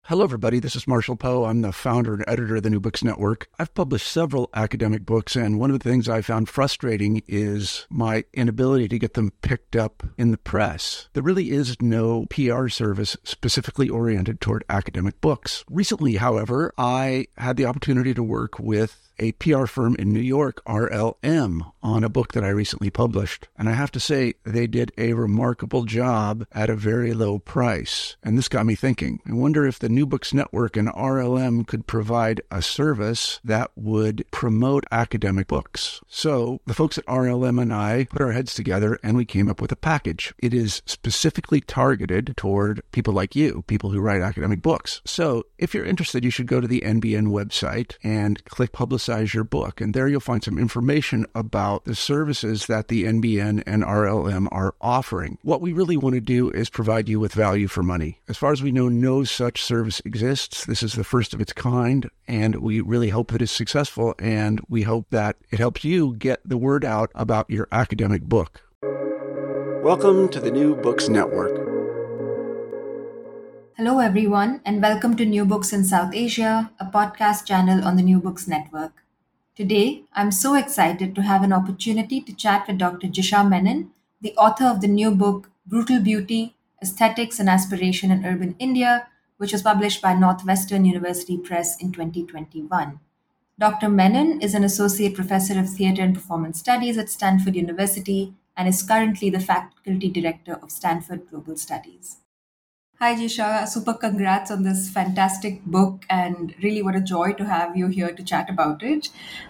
Hello, everybody. This is Marshall Poe. I'm the founder and editor of the New Books Network. I've published several academic books, and one of the things I found frustrating is my inability to get them picked up in the press. There really is no PR service specifically oriented toward academic books. Recently, however, I had the opportunity to work with a PR firm in New York, RLM, on a book that I recently published. And I have to say, they did a remarkable job at a very low price. And this got me thinking. I wonder if the New Books Network and RLM could provide a service that would promote academic books. So the folks at RLM and I put our heads together and we came up with a package. It is specifically targeted toward people like you, people who write academic books. So if you're interested, you should go to the NBN website and click Publicize Your Book. And there you'll find some information about the services that the NBN and RLM are offering. What we really want to do is provide you with value for money. As far as we know, no such service exists. This is the first of its kind, and we really hope that it's successful, and we hope that it helps you get the word out about your academic book. Welcome to the New Books Network. Hello, everyone, and welcome to New Books in South Asia, a podcast channel on the New Books Network. Today, I'm so excited to have an opportunity to chat with Dr. Jisha Menon, the author of the new book, Brutal Beauty, Aesthetics and Aspiration in Urban India, which was published by Northwestern University Press in 2021. Dr. Menon is an associate professor of theater and performance studies at Stanford University and is currently the faculty director of Stanford Global Studies. Hi, Jisha. Super congrats on this fantastic book, and really what a joy to have you here to chat about it.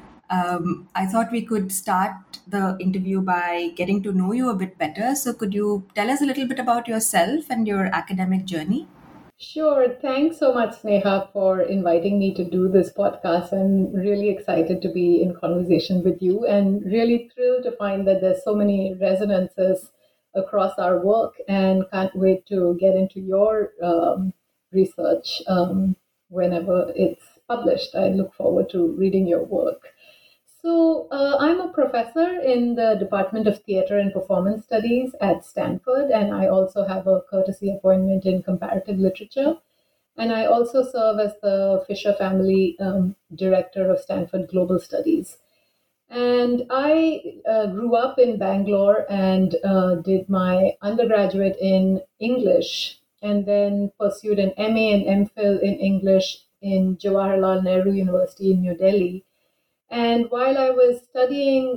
I thought we could start the interview by getting to know you a bit better. So, could you tell us a little bit about yourself and your academic journey? Sure. Thanks so much, Sneha, for inviting me to do this podcast. I'm really excited to be in conversation with you and really thrilled to find that there's so many resonances across our work, and can't wait to get into your research whenever it's published. I look forward to reading your work. So, I'm a professor in the Department of Theater and Performance Studies at Stanford, and I also have a courtesy appointment in comparative literature. And I also serve as the Fisher Family Director of Stanford Global Studies. And I grew up in Bangalore and did my undergraduate in English, and then pursued an MA and MPhil in English in Jawaharlal Nehru University in New Delhi. And while I was studying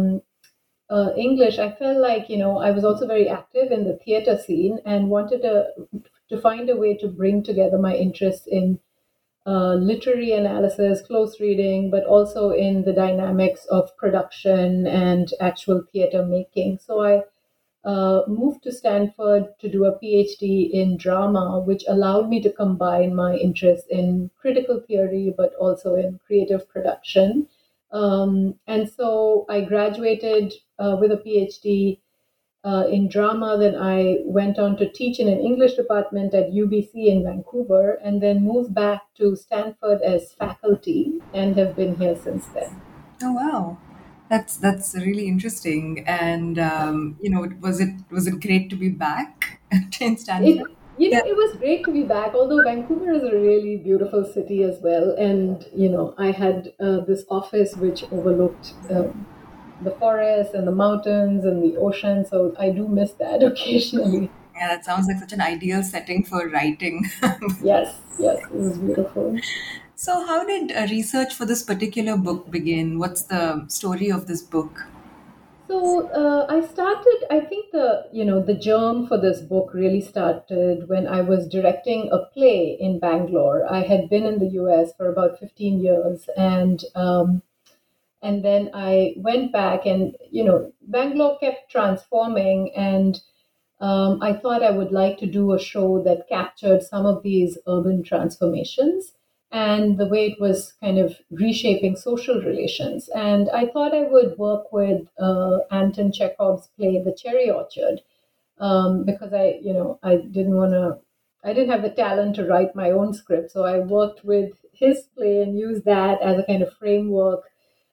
English, I felt like, I was also very active in the theater scene and wanted to find a way to bring together my interests in literary analysis, close reading, but also in the dynamics of production and actual theater making. So I moved to Stanford to do a PhD in drama, which allowed me to combine my interest in critical theory, but also in creative production. And so I graduated with a PhD in drama. Then I went on to teach in an English department at UBC in Vancouver, and then moved back to Stanford as faculty and have been here since then. Oh, wow. That's really interesting. And was it great to be back in Stanford? It was great to be back, although Vancouver is a really beautiful city as well. And, I had this office which overlooked the forest and the mountains and the ocean. So I do miss that occasionally. Yeah, that sounds like such an ideal setting for writing. Yes, it was beautiful. So, how did research for this particular book begin? What's the story of this book? So I started. I think the germ for this book really started when I was directing a play in Bangalore. I had been in the U.S. for about 15 years, and then I went back, and Bangalore kept transforming, and I thought I would like to do a show that captured some of these urban transformations and the way it was kind of reshaping social relations. And I thought I would work with Anton Chekhov's play, The Cherry Orchard, because I didn't have the talent to write my own script. So I worked with his play and used that as a kind of framework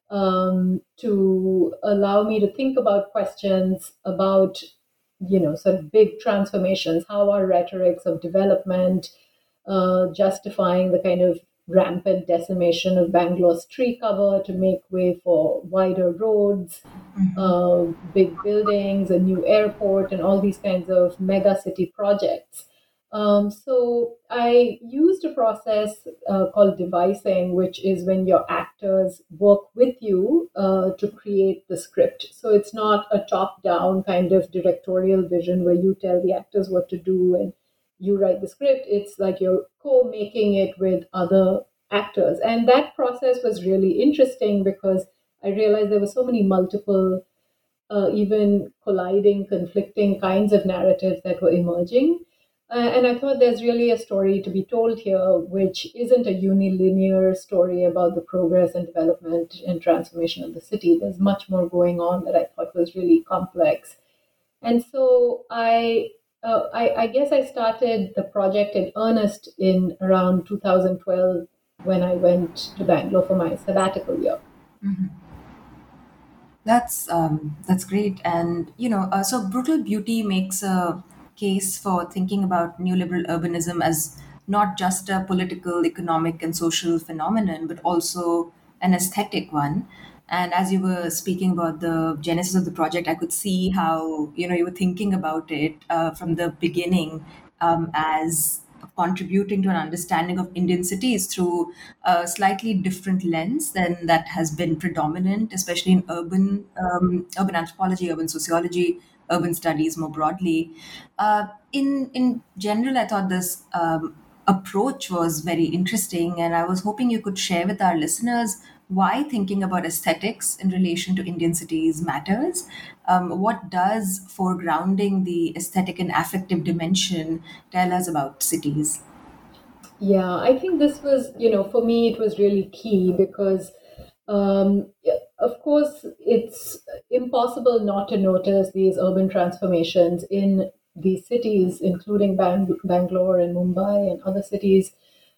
to allow me to think about questions about, sort of big transformations, how our rhetorics of development justifying the kind of rampant decimation of Bangalore's tree cover to make way for wider roads, big buildings, a new airport, and all these kinds of mega city projects. So I used a process called devising, which is when your actors work with you to create the script. So it's not a top-down kind of directorial vision where you tell the actors what to do and you write the script. It's like you're co-making it with other actors. And that process was really interesting because I realized there were so many multiple, even colliding, conflicting kinds of narratives that were emerging. And I thought there's really a story to be told here, which isn't a unilinear story about the progress and development and transformation of the city. There's much more going on that I thought was really complex. And so I guess I started the project in earnest in around 2012 when I went to Bangalore for my sabbatical year. That's great, and so Brutal Beauty makes a case for thinking about neoliberal urbanism as not just a political, economic, and social phenomenon, but also an aesthetic one. And as you were speaking about the genesis of the project, I could see how you were thinking about it from the beginning as contributing to an understanding of Indian cities through a slightly different lens than that has been predominant, especially in urban anthropology, urban sociology, urban studies more broadly. In general, I thought this approach was very interesting, and I was hoping you could share with our listeners why thinking about aesthetics in relation to Indian cities matters. What does foregrounding the aesthetic and affective dimension tell us about cities? Yeah, I think this was, for me, it was really key because, yeah, of course, it's impossible not to notice these urban transformations in these cities, including Bangalore and Mumbai and other cities.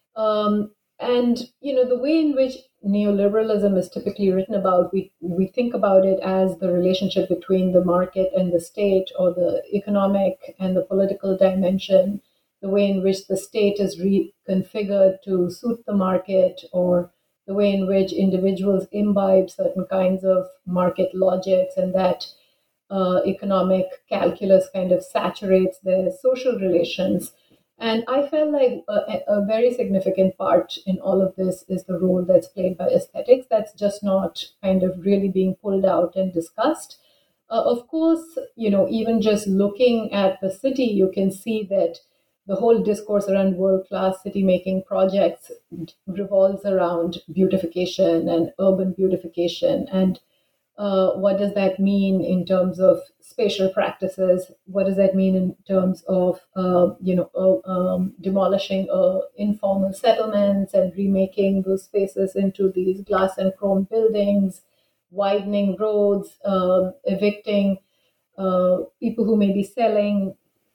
And, the way in which neoliberalism is typically written about, we think about it as the relationship between the market and the state, or the economic and the political dimension, the way in which the state is reconfigured to suit the market, or the way in which individuals imbibe certain kinds of market logics, and that economic calculus kind of saturates their social relations. And I felt like a very significant part in all of this is the role that's played by aesthetics. That's just not kind of really being pulled out and discussed. Of course, even just looking at the city, you can see that the whole discourse around world-class city-making projects revolves around beautification and urban beautification. And what does that mean in terms of spatial practices? What does that mean in terms of demolishing informal settlements and remaking those spaces into these glass and chrome buildings, widening roads, evicting people who may be selling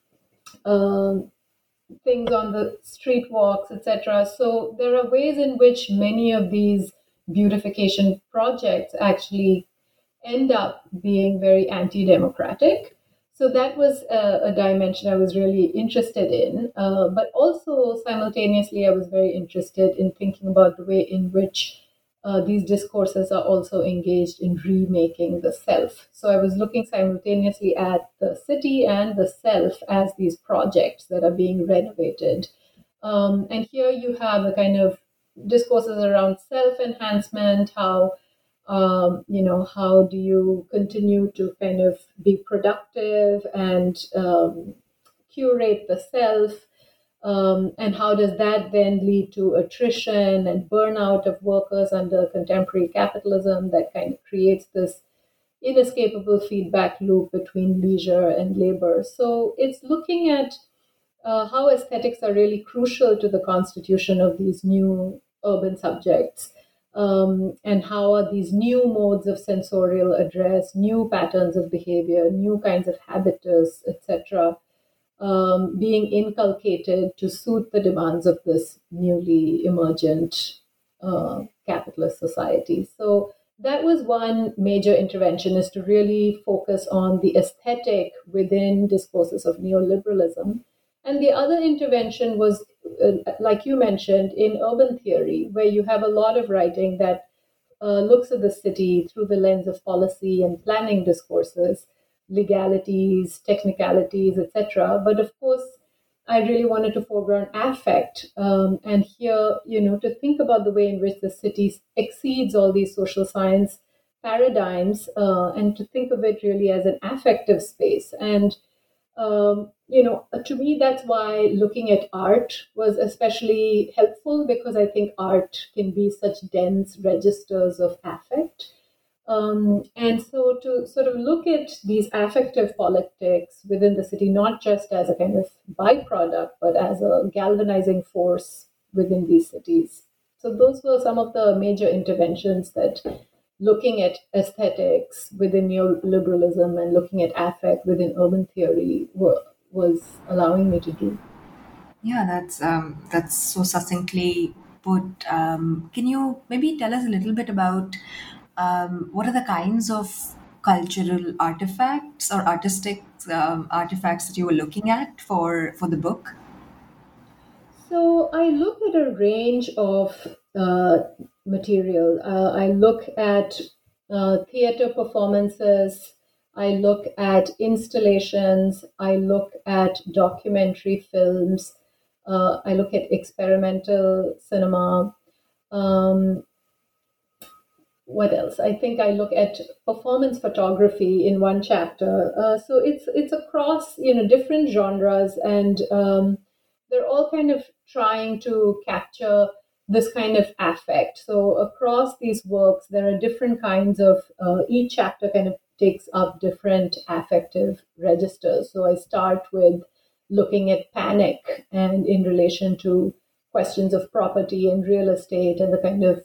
things on the street walks, etc. So there are ways in which many of these beautification projects actually end up being very anti-democratic. So that was a dimension I was really interested in. But also simultaneously, I was very interested in thinking about the way in which these discourses are also engaged in remaking the self. So I was looking simultaneously at the city and the self as these projects that are being renovated. And here you have a kind of discourses around self-enhancement, how do you continue to kind of be productive and curate the self, and how does that then lead to attrition and burnout of workers under contemporary capitalism that kind of creates this inescapable feedback loop between leisure and labor. So it's looking at how aesthetics are really crucial to the constitution of these new urban subjects, and how are these new modes of sensorial address, new patterns of behavior, new kinds of habitus, etc., being inculcated to suit the demands of this newly emergent capitalist society. So that was one major intervention, is to really focus on the aesthetic within discourses of neoliberalism. And the other intervention was, like you mentioned, in urban theory, where you have a lot of writing that looks at the city through the lens of policy and planning discourses, legalities, technicalities, etc. But of course, I really wanted to foreground affect, and here, to think about the way in which the city exceeds all these social science paradigms, and to think of it really as an affective space. And to me, that's why looking at art was especially helpful, because I think art can be such dense registers of affect. And so to sort of look at these affective politics within the city, not just as a kind of byproduct, but as a galvanizing force within these cities. So those were some of the major interventions that looking at aesthetics within neoliberalism and looking at affect within urban theory was allowing me to do. Yeah, that's so succinctly put. Can you maybe tell us a little bit about what are the kinds of cultural artifacts or artistic artifacts that you were looking at for the book? So I look at a range of material. I look at theater performances. I look at installations. I look at documentary films. I look at experimental cinema. Um, what else? I think I look at performance photography in one chapter. So it's across different genres, and they're all kind of trying to capture this kind of affect. So across these works, there are different kinds of each chapter kind of takes up different affective registers. So I start with looking at panic and in relation to questions of property and real estate and the kind of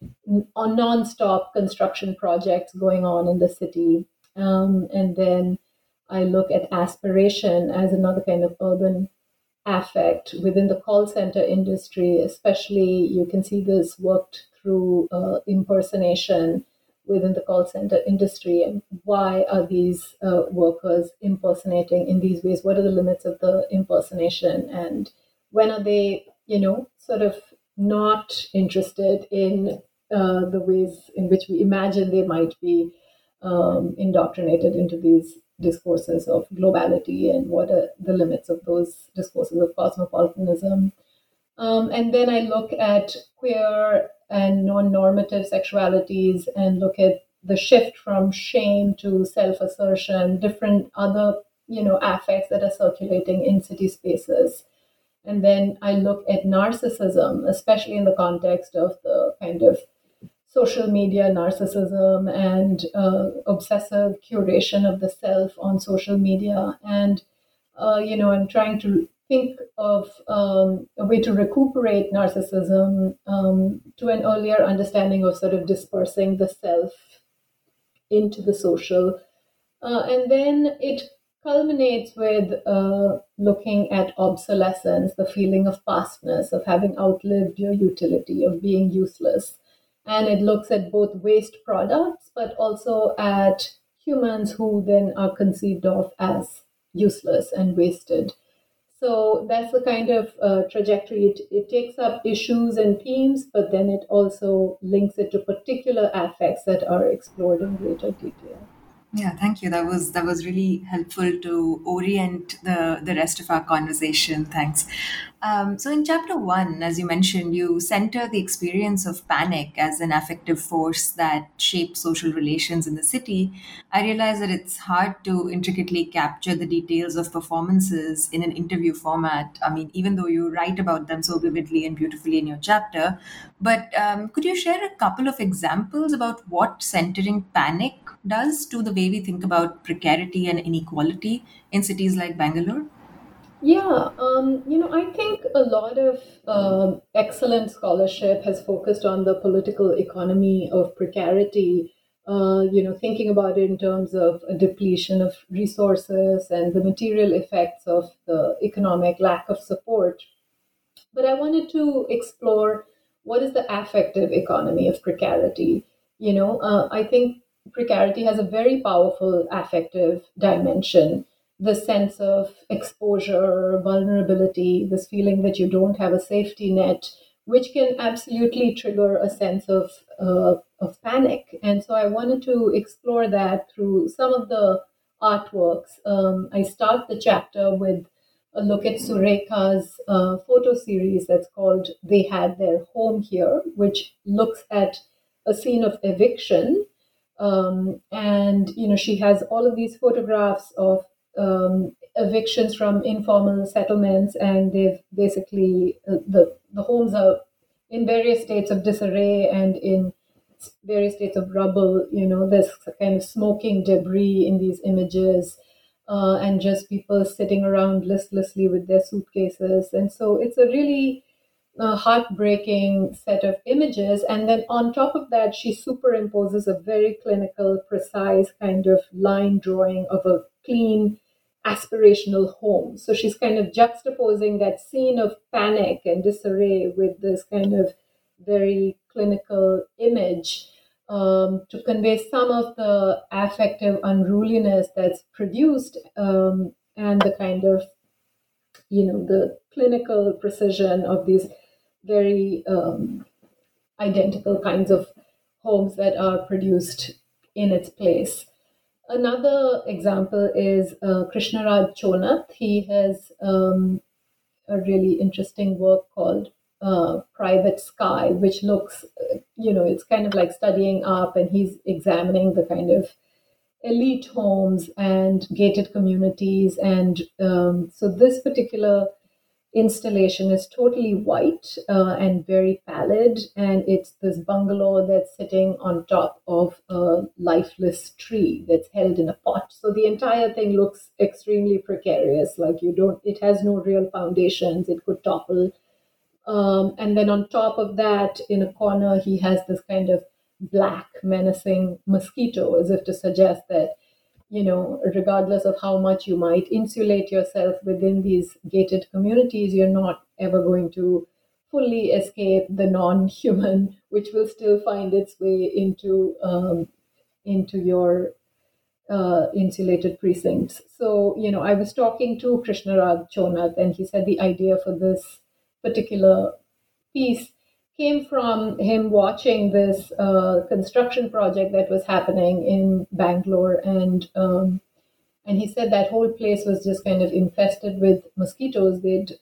non-stop construction projects going on in the city. And then I look at aspiration as another kind of urban affect within the call center industry. Especially, you can see this worked through impersonation within the call center industry. And why are these workers impersonating in these ways? What are the limits of the impersonation? And when are they, sort of not interested in the ways in which we imagine they might be indoctrinated into these discourses of globality, and what are the limits of those discourses of cosmopolitanism. And then I look at queer and non-normative sexualities and look at the shift from shame to self-assertion, different other affects that are circulating in city spaces. And then I look at narcissism, especially in the context of the kind of social media narcissism and obsessive curation of the self on social media. And, I'm trying to think of a way to recuperate narcissism to an earlier understanding of sort of dispersing the self into the social. And then it culminates with looking at obsolescence, the feeling of pastness, of having outlived your utility, of being useless. And it looks at both waste products, but also at humans who then are conceived of as useless and wasted. So that's the kind of trajectory. It takes up issues and themes, but then it also links it to particular affects that are explored in greater detail. Yeah, thank you. That was really helpful to orient the rest of our conversation. Thanks. So in chapter one, as you mentioned, you center the experience of panic as an affective force that shapes social relations in the city. I realize that it's hard to intricately capture the details of performances in an interview format. I mean, even though you write about them so vividly and beautifully in your chapter, but could you share a couple of examples about what centering panic does to the way we think about precarity and inequality in cities like Bangalore? Yeah, I think a lot of excellent scholarship has focused on the political economy of precarity, thinking about it in terms of a depletion of resources and the material effects of the economic lack of support. But I wanted to explore what is the affective economy of precarity. I think precarity has a very powerful affective dimension. the sense of exposure, vulnerability, this feeling that you don't have a safety net, which can absolutely trigger a sense of panic. And so I wanted to explore that through some of the artworks. I start the chapter with a look at Surekha's photo series that's called They Had Their Home Here, which looks at a scene of eviction. And, she has all of these photographs of evictions from informal settlements, and they've basically, the homes are in various states of disarray and in various states of rubble. There's kind of smoking debris in these images, and just people sitting around listlessly with their suitcases. And so it's a really heartbreaking set of images. And then on top of that, she superimposes a very clinical, precise kind of line drawing of a clean, aspirational home. So she's kind of juxtaposing that scene of panic and disarray with this kind of very clinical image, to convey some of the affective unruliness that's produced, and the kind of, the clinical precision of these very identical kinds of homes that are produced in its place. Another example is Krishnaraj Chonath. He has a really interesting work called Private Sky, which looks, it's kind of like studying up, and he's examining the kind of elite homes and gated communities. And so this particular installation is totally white and very pallid, and it's this bungalow that's sitting on top of a lifeless tree that's held in a pot. So the entire thing looks extremely precarious, like it has no real foundations, it could topple. And then on top of that, in a corner, he has this kind of black menacing mosquito, as if to suggest that, regardless of how much you might insulate yourself within these gated communities, you're not ever going to fully escape the non-human, which will still find its way into your insulated precincts. So, I was talking to Krishnaraj Chonath, and he said the idea for this particular piece came from him watching this construction project that was happening in Bangalore, and he said that whole place was just kind of infested with mosquitoes. They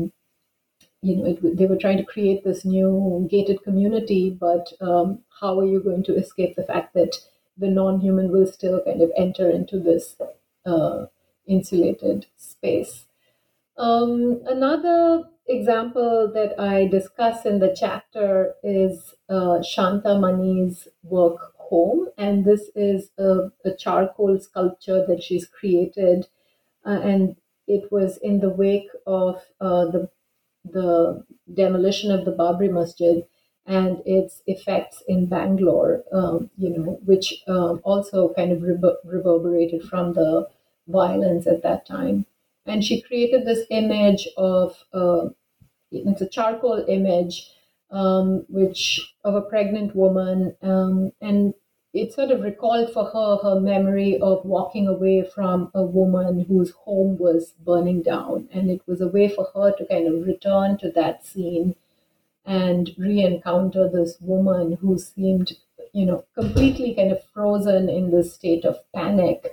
were trying to create this new gated community, but how are you going to escape the fact that the non-human will still kind of enter into this insulated space? Another example that I discuss in the chapter is Shanta Mani's work Home, and this is a charcoal sculpture that she's created, and it was in the wake of the demolition of the Babri Masjid and its effects in Bangalore, which also kind of reverberated from the violence at that time. And she created this image of, it's a charcoal image, which of a pregnant woman, and it sort of recalled for her memory of walking away from a woman whose home was burning down. And it was a way for her to kind of return to that scene and re-encounter this woman who seemed, completely kind of frozen in this state of panic.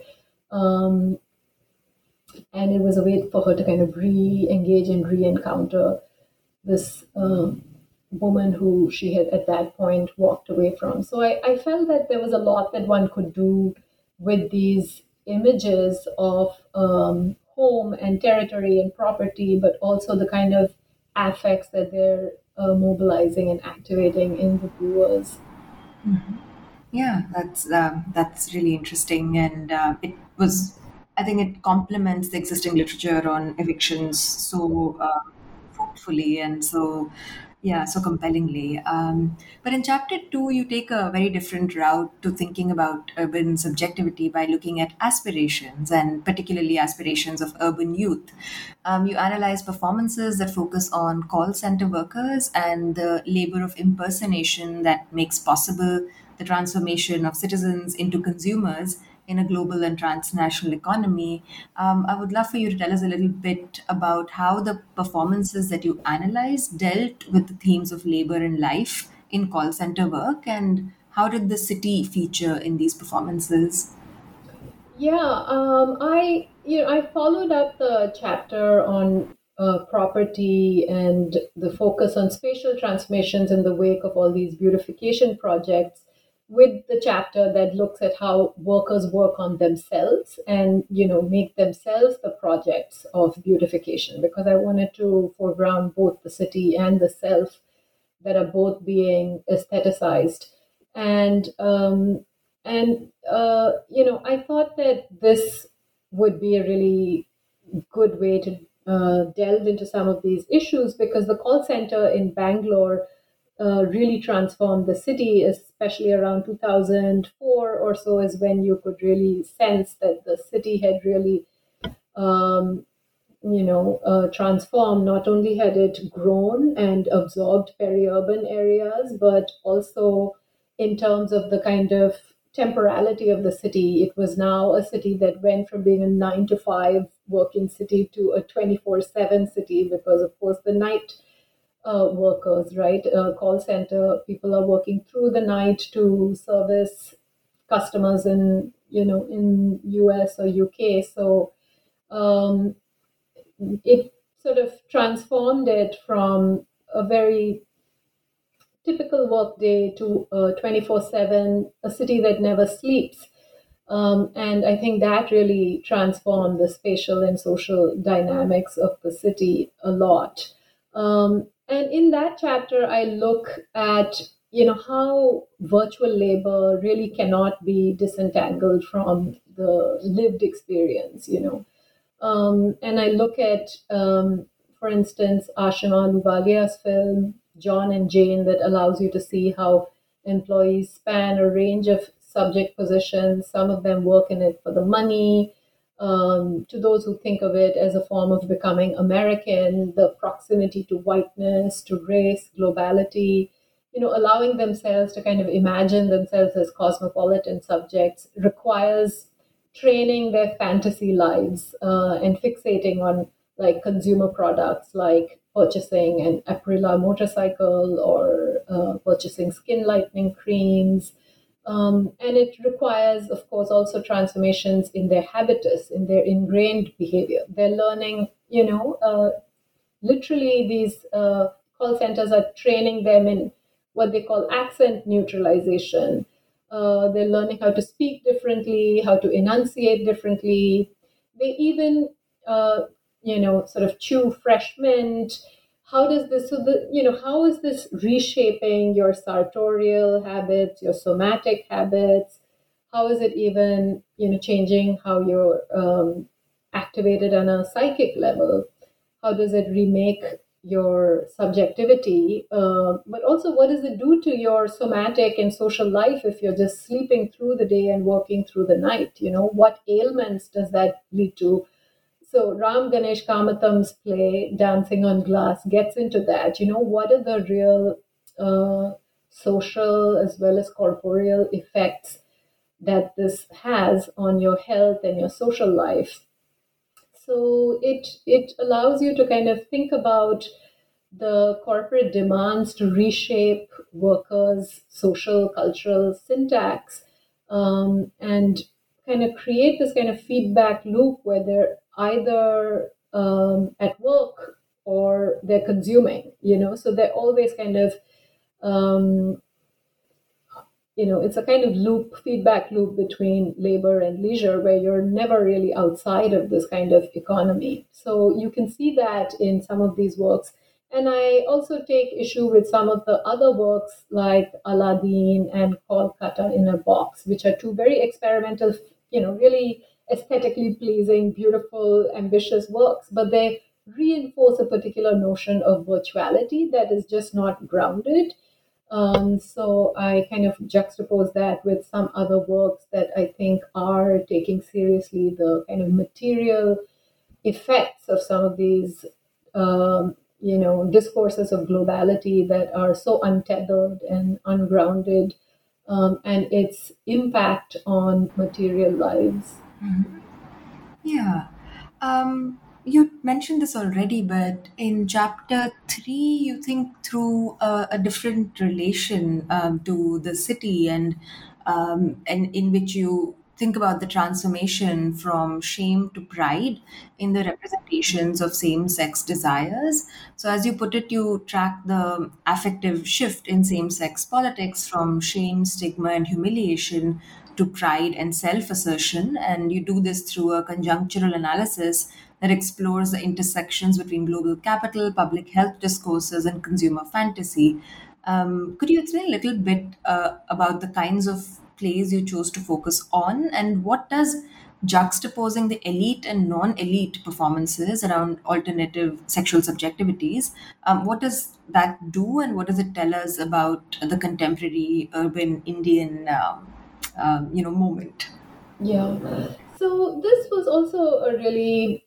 And it was a way for her to kind of re-engage and re-encounter this woman who she had at that point walked away from. So I felt that there was a lot that one could do with these images of home and territory and property, but also the kind of affects that they're mobilizing and activating in the viewers. Mm-hmm. Yeah, that's really interesting, and it was. I think it complements the existing literature on evictions so fruitfully and so compellingly. But in chapter 2, you take a very different route to thinking about urban subjectivity by looking at aspirations, and particularly aspirations of urban youth. You analyze performances that focus on call center workers and the labor of impersonation that makes possible the transformation of citizens into consumers in a global and transnational economy. I would love for you to tell us a little bit about how the performances that you analyzed dealt with the themes of labor and life in call center work, and how did the city feature in these performances? Yeah, I followed up the chapter on property and the focus on spatial transformations in the wake of all these beautification projects with the chapter that looks at how workers work on themselves and make themselves the projects of beautification, because I wanted to foreground both the city and the self that are both being aestheticized. And I thought that this would be a really good way to delve into some of these issues, because the call center in Bangalore really transformed the city, especially around 2004 or so, is when you could really sense that the city had really um, transformed. Not only had it grown and absorbed peri-urban areas, but also in terms of the kind of temporality of the city. It was now a city that went from being a 9 to 5 working city to a 24/7 city, because, of course, the night workers, right? Call center people are working through the night to service customers in US or UK. So um, it sort of transformed it from a very typical work day to 24/7, a city that never sleeps. And I think that really transformed the spatial and social dynamics of the city a lot. And in that chapter, I look at how virtual labor really cannot be disentangled from the lived experience. And I look at, for instance, Ashima Luvalia's film, John and Jane, that allows you to see how employees span a range of subject positions. Some of them work in it for the money. To those who think of it as a form of becoming American, the proximity to whiteness, to race, globality, allowing themselves to kind of imagine themselves as cosmopolitan subjects requires training their fantasy lives and fixating on like consumer products, like purchasing an Aprilia motorcycle or purchasing skin lightening creams. And it requires, of course, also transformations in their habitus, in their ingrained behavior. They're learning, literally these call centers are training them in what they call accent neutralization. They're learning how to speak differently, how to enunciate differently. They even, sort of chew fresh mint. How does this? So how is this reshaping your sartorial habits, your somatic habits? How is it even, changing how you're activated on a psychic level? How does it remake your subjectivity? But also, what does it do to your somatic and social life if you're just sleeping through the day and working through the night? What ailments does that lead to? So Ram Ganesh Kamatham's play Dancing on Glass gets into that. What are the real social as well as corporeal effects that this has on your health and your social life? So it allows you to kind of think about the corporate demands to reshape workers' social, cultural syntax, and kind of create this kind of feedback loop where they're either at work or they're consuming, so they're always kind of um, it's a kind of feedback loop between labor and leisure, where you're never really outside of this kind of economy. So you can see that in some of these works. And I also take issue with some of the other works like Aladdin and Kolkata in a Box, which are two very experimental, really aesthetically pleasing, beautiful, ambitious works, but they reinforce a particular notion of virtuality that is just not grounded. So I kind of juxtapose that with some other works that I think are taking seriously the kind of material effects of some of these, discourses of globality that are so untethered and ungrounded and its impact on material lives. Yeah. You mentioned this already, but in chapter 3, you think through a different relation to the city, and in which you think about the transformation from shame to pride in the representations of same sex desires. So, as you put it, you track the affective shift in same sex politics from shame, stigma, and humiliation to pride and self assertion. And you do this through a conjunctural analysis that explores the intersections between global capital, public health discourses, and consumer fantasy. Could you explain a little bit about the kinds of plays you chose to focus on, and what does juxtaposing the elite and non-elite performances around alternative sexual subjectivities, what does that do, and what does it tell us about the contemporary urban Indian moment? Yeah. So this was also a really,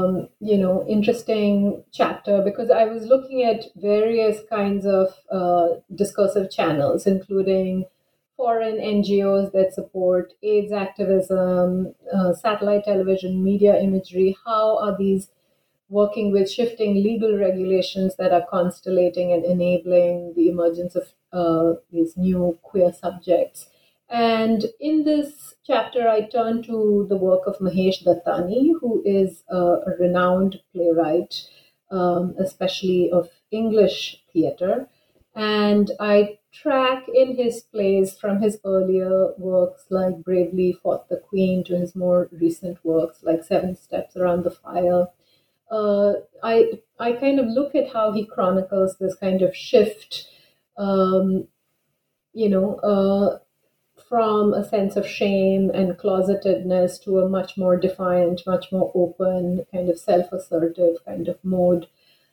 interesting chapter because I was looking at various kinds of discursive channels, including foreign NGOs that support AIDS activism, satellite television, media imagery. How are these working with shifting legal regulations that are constellating and enabling the emergence of these new queer subjects? And in this chapter, I turn to the work of Mahesh Dattani, who is a renowned playwright, especially of English theatre. And I track in his plays from his earlier works like Bravely Fought the Queen to his more recent works like Seven Steps Around the Fire. uh, I kind of look at how he chronicles this kind of shift, um, you know, from a sense of shame and closetedness to a much more defiant, much more open, kind of self-assertive kind of mode.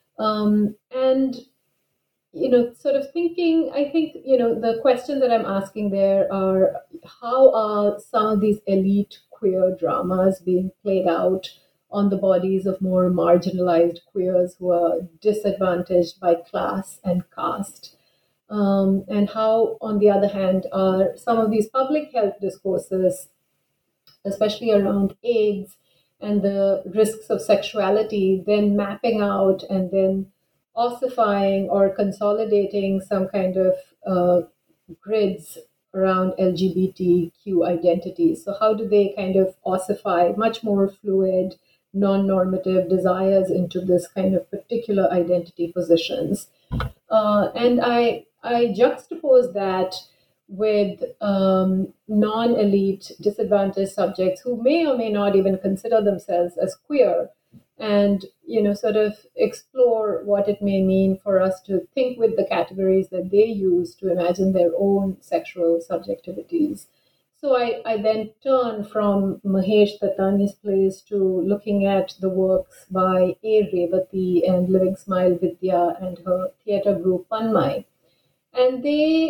And sort of thinking, I think, the questions that I'm asking there are how are some of these elite queer dramas being played out on the bodies of more marginalized queers who are disadvantaged by class and caste? And how, on the other hand, are some of these public health discourses, especially around AIDS and the risks of sexuality, then mapping out and then ossifying or consolidating some kind of grids around LGBTQ identities. So, how do they kind of ossify much more fluid, non normative desires into this kind of particular identity positions? And I juxtapose that with non-elite disadvantaged subjects who may or may not even consider themselves as queer, and sort of explore what it may mean for us to think with the categories that they use to imagine their own sexual subjectivities. So I then turn from Mahesh Dattani's plays to looking at the works by A. Revati and Living Smile Vidya and her theatre group Panmai. And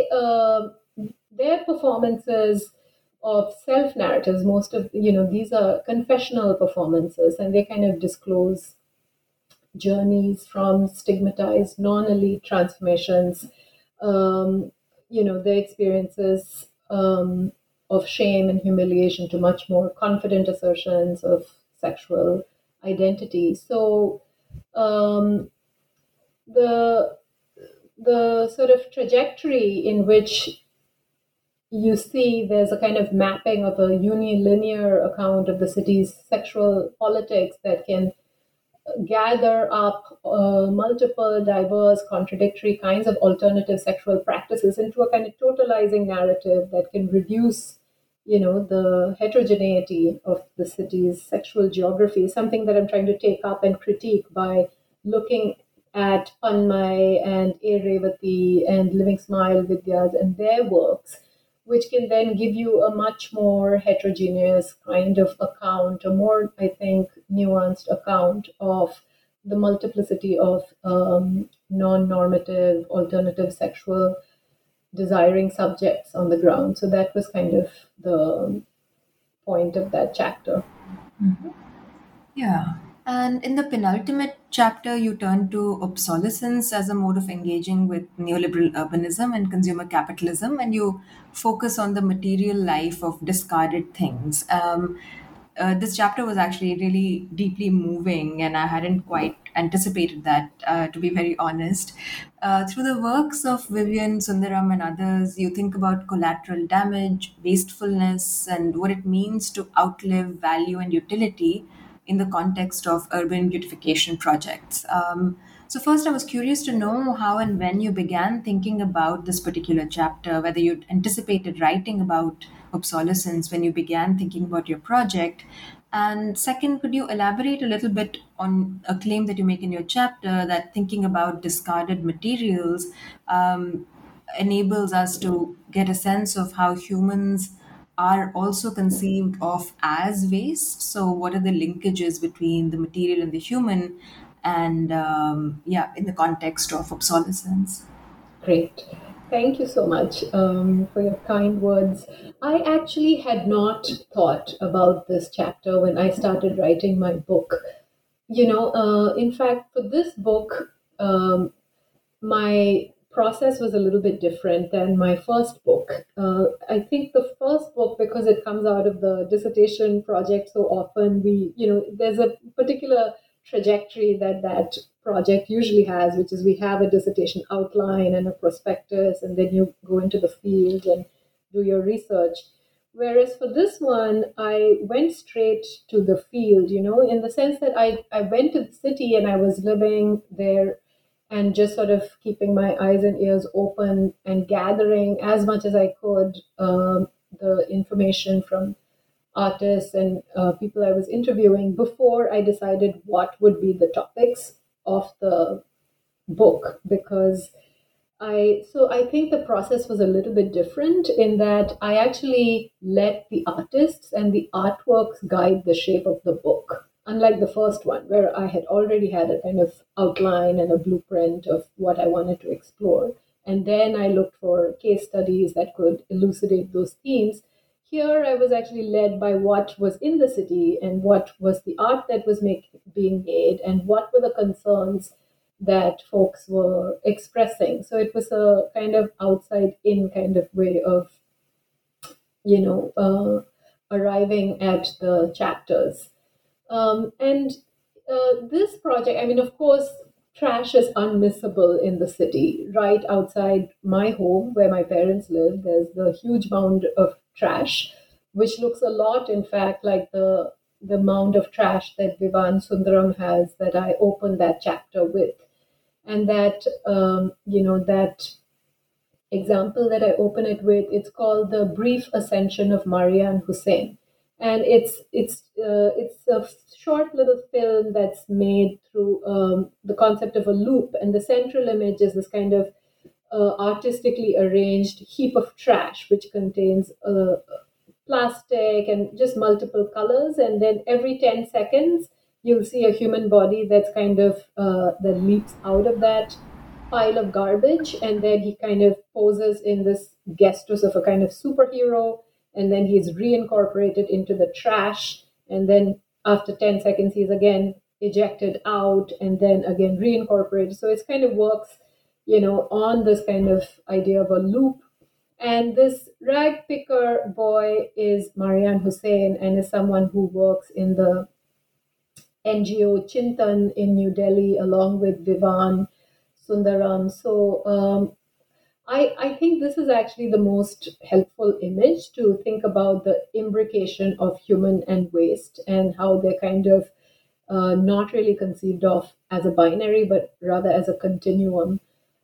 their performances of self narratives, most of these are confessional performances, and they kind of disclose journeys from stigmatized non-elite transformations, their experiences of shame and humiliation to much more confident assertions of sexual identity. So um, the the sort of trajectory in which you see there's a kind of mapping of a unilinear account of the city's sexual politics that can gather up multiple, diverse, contradictory kinds of alternative sexual practices into a kind of totalizing narrative that can reduce, the heterogeneity of the city's sexual geography. Something that I'm trying to take up and critique by looking at Panmai and A. Revati and Living Smile Vidyas and their works, which can then give you a much more heterogeneous kind of account, a more, I think, nuanced account of the multiplicity of non normative, alternative sexual desiring subjects on the ground. So that was kind of the point of that chapter. Yeah. And in the penultimate chapter, you turn to obsolescence as a mode of engaging with neoliberal urbanism and consumer capitalism, and you focus on the material life of discarded things. This chapter was actually really deeply moving, and I hadn't quite anticipated that, to be very honest. Through the works of Vivian Sundaram and others, you think about collateral damage, wastefulness, and what it means to outlive value and utility in the context of urban beautification projects. So, first, I was curious to know how and when you began thinking about this particular chapter, whether you'd anticipated writing about obsolescence when you began thinking about your project. And second, could you elaborate a little bit on a claim that you make in your chapter that thinking about discarded materials enables us to get a sense of how humans are also conceived of as waste? So, what are the linkages between the material and the human, and yeah, in the context of obsolescence? Great. Thank you so much for your kind words. I actually had not thought about this chapter when I started writing my book. In fact, for this book, my process was a little bit different than my first book. I think the first book, because it comes out of the dissertation project so often, there's a particular trajectory that project usually has, which is we have a dissertation outline and a prospectus, and then you go into the field and do your research. Whereas for this one, I went straight to the field, in the sense that I went to the city and I was living there and just sort of keeping my eyes and ears open and gathering as much as I could the information from artists and people I was interviewing before I decided what would be the topics of the book. Because I think the process was a little bit different in that I actually let the artists and the artworks guide the shape of the book. Unlike the first one, where I had already had a kind of outline and a blueprint of what I wanted to explore. And then I looked for case studies that could elucidate those themes. Here, I was actually led by what was in the city and what was the art that was being made and what were the concerns that folks were expressing. So it was a kind of outside in kind of way of, arriving at the chapters. And this project, I mean, of course, trash is unmissable in the city. Right outside my home, where my parents live, there's the huge mound of trash, which looks a lot, in fact, like the mound of trash that Vivan Sundaram has that I opened that chapter with. And that, that example that I open it with, it's called The Brief Ascension of Marianne Hussein. And it's a short little film that's made through the concept of a loop, and the central image is this kind of artistically arranged heap of trash, which contains plastic and just multiple colors, and then every 10 seconds you'll see a human body that's kind of that leaps out of that pile of garbage, and then he kind of poses in this gestus of a kind of superhero, and then he's reincorporated into the trash, and then after 10 seconds he's again ejected out and then again reincorporated. So it kind of works, on this kind of idea of a loop. And this rag picker boy is Marianne Hussein and is someone who works in the NGO Chintan in New Delhi along with Vivan Sundaram. So I think this is actually the most helpful image to think about the imbrication of human and waste and how they're kind of not really conceived of as a binary, but rather as a continuum.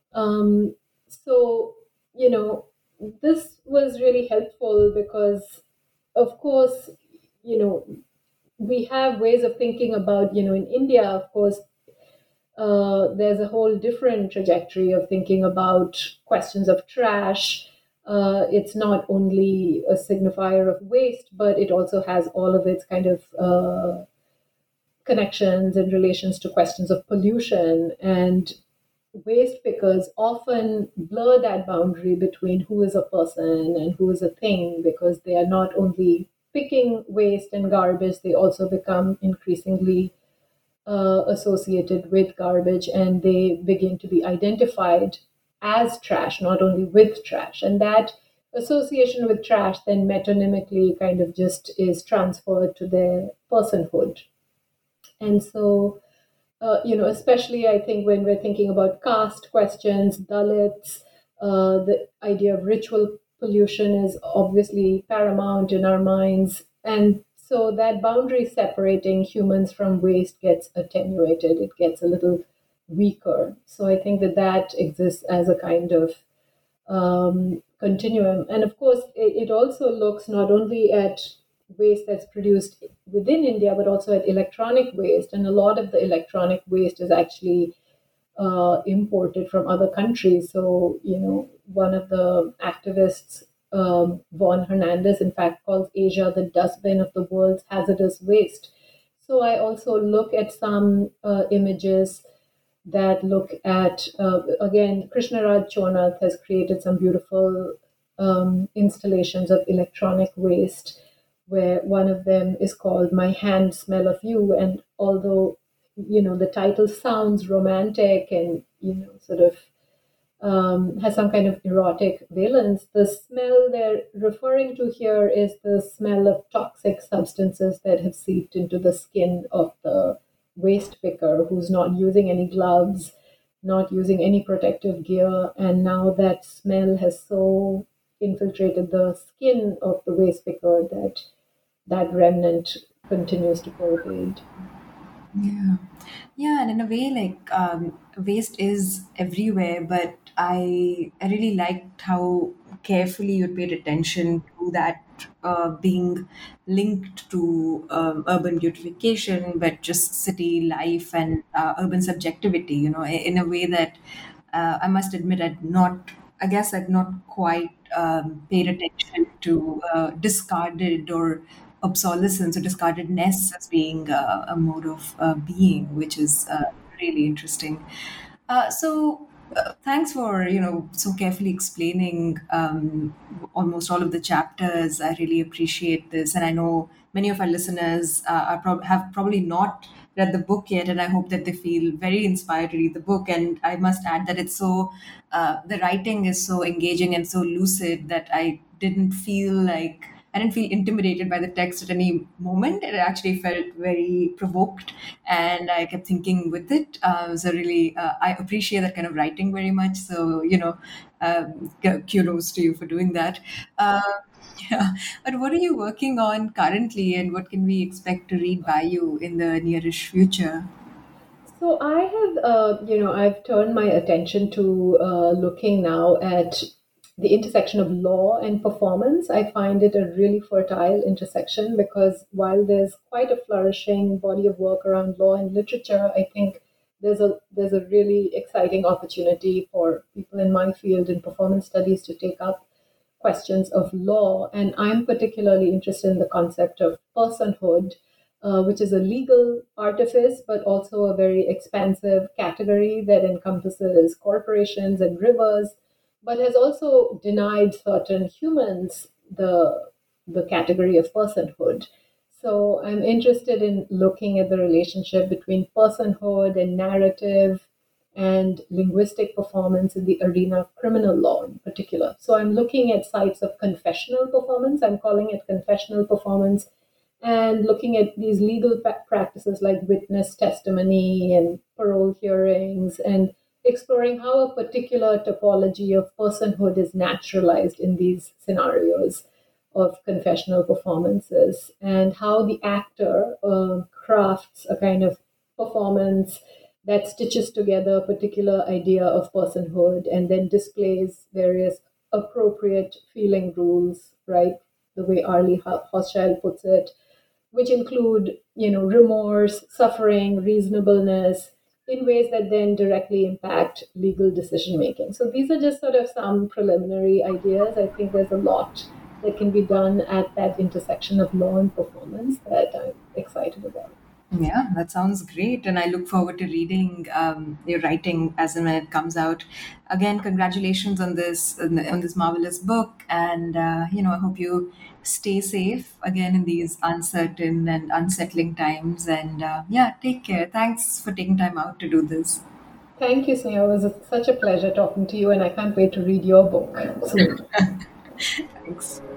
So, this was really helpful because, of course, we have ways of thinking about, in India, of course, there's a whole different trajectory of thinking about questions of trash. It's not only a signifier of waste, but it also has all of its kind of connections and relations to questions of pollution. And waste pickers often blur that boundary between who is a person and who is a thing, because they are not only picking waste and garbage, they also become increasingly associated with garbage, and they begin to be identified as trash, not only with trash. And that association with trash then metonymically kind of just is transferred to their personhood. And so, especially I think when we're thinking about caste questions, Dalits, the idea of ritual pollution is obviously paramount in our minds. And so that boundary separating humans from waste gets attenuated, it gets a little weaker. So I think that that exists as a kind of continuum. And of course, it also looks not only at waste that's produced within India, but also at electronic waste. And a lot of the electronic waste is actually imported from other countries. So, one of the activists, Vaughan Hernandez, in fact, calls Asia the dustbin of the world's hazardous waste. So I also look at some images that look at, again, Krishnaraj Chonath has created some beautiful installations of electronic waste, where one of them is called My Hand Smell of You. And although, the title sounds romantic and, sort of has some kind of erotic valence, the smell they're referring to here is the smell of toxic substances that have seeped into the skin of the waste picker, who's not using any gloves, not using any protective gear. And now that smell has so infiltrated the skin of the waste picker that that remnant continues to pervade. Yeah. Yeah, and in a way, like waste is everywhere, but I really liked how carefully you paid attention to that being linked to urban beautification, but just city life and urban subjectivity. In a way that I must admit I guess I'd not quite paid attention to discarded or obsolescence or discardedness as being a mode of being, which is really interesting. Thanks for so carefully explaining almost all of the chapters. I really appreciate this, and I know many of our listeners have probably not read the book yet, and I hope that they feel very inspired to read the book. And I must add that it's so the writing is so engaging and so lucid that I didn't feel intimidated by the text at any moment. It actually felt very provoked, and I kept thinking with it. So really, I appreciate that kind of writing very much. So kudos to you for doing that. Uh, yeah, but what are you working on currently, and what can we expect to read by you in the nearish future? So I have, I've turned my attention to looking now at the intersection of law and performance. I find it a really fertile intersection because while there's quite a flourishing body of work around law and literature, I think there's a really exciting opportunity for people in my field in performance studies to take up questions of law. And I'm particularly interested in the concept of personhood, which is a legal artifice, but also a very expansive category that encompasses corporations and rivers, but has also denied certain humans the category of personhood. So I'm interested in looking at the relationship between personhood and narrative and linguistic performance in the arena of criminal law in particular. So I'm looking at sites of confessional performance. I'm calling it confessional performance, and looking at these legal practices like witness testimony and parole hearings, and exploring how a particular topology of personhood is naturalized in these scenarios of confessional performances, and how the actor crafts a kind of performance that stitches together a particular idea of personhood and then displays various appropriate feeling rules, right? The way Arlie Hochschild puts it, which include, remorse, suffering, reasonableness, in ways that then directly impact legal decision making. So these are just sort of some preliminary ideas. I think there's a lot that can be done at that intersection of law and performance that I'm excited about. Yeah, that sounds great. And I look forward to reading your writing as and when it comes out. Again, congratulations on this marvelous book. And, I hope you stay safe again in these uncertain and unsettling times. And yeah, take care. Thanks for taking time out to do this. Thank you, Sneha. It was such a pleasure talking to you, and I can't wait to read your book soon. Thanks.